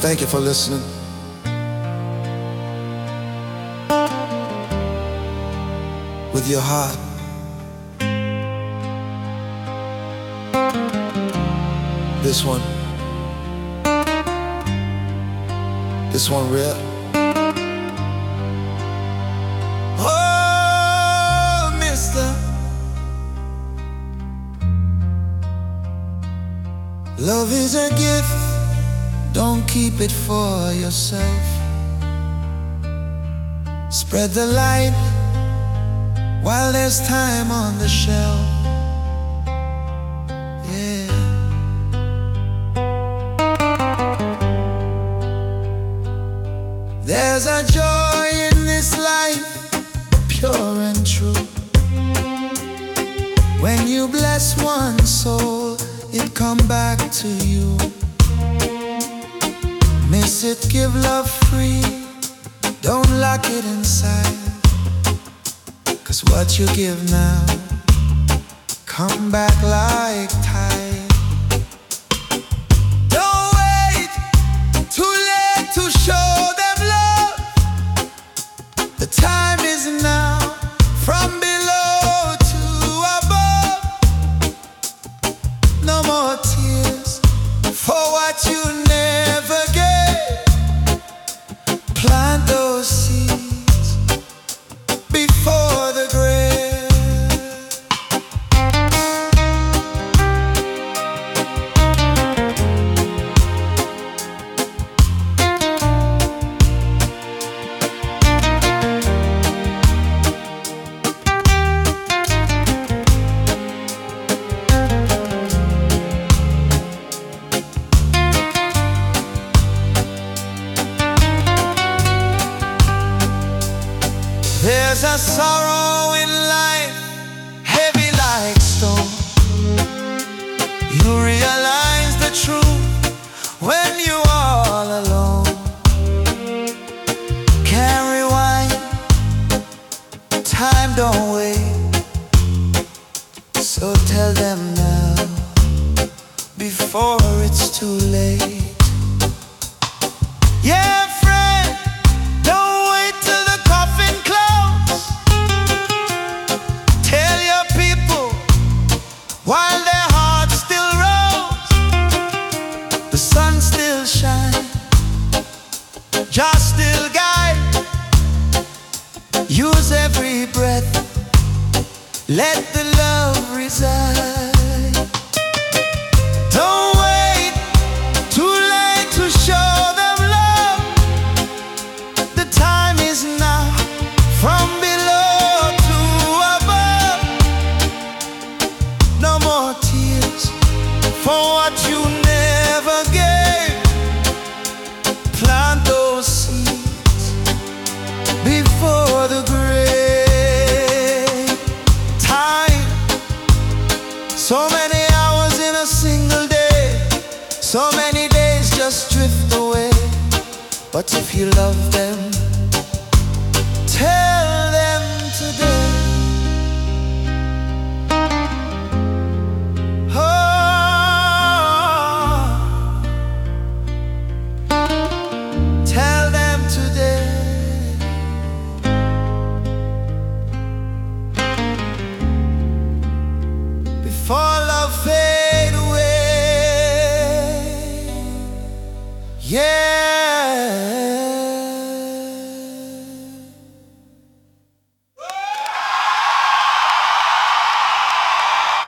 Thank you for listening. With your heart. This one real. Oh, mister, love is a gift, don't keep it for yourself. Spread the light while there's time on the shelf. Yeah. There's a joy in this life, pure and true. When you bless one soul, it come back to you. Miss it, give love free, don't lock it inside. 'Cause what you give now, come back like tide. Don't wait too late to show them love. The time is now, from below to above. No more tears for what you never gave. Plant those seeds before the grave. There's a sorrow in life, heavy like stone. You realize the truth when you're all alone. Can't rewind, time don't wait. So tell them now, before it's too late. Yeah, friend, don't wait till the coffin close. Tell your people while their hearts still rose. The sun still shines, Jah still guide. Use every breath, let the love reside. Don't wait too late to show them love. The time is now, from below to above. No more tears for what you never gave. Plant those seeds before the grave. Time, so many hours in a single day, so many days just drift away. But if you love them, tell them today. Oh, tell them today. Before love fade away. Yeah.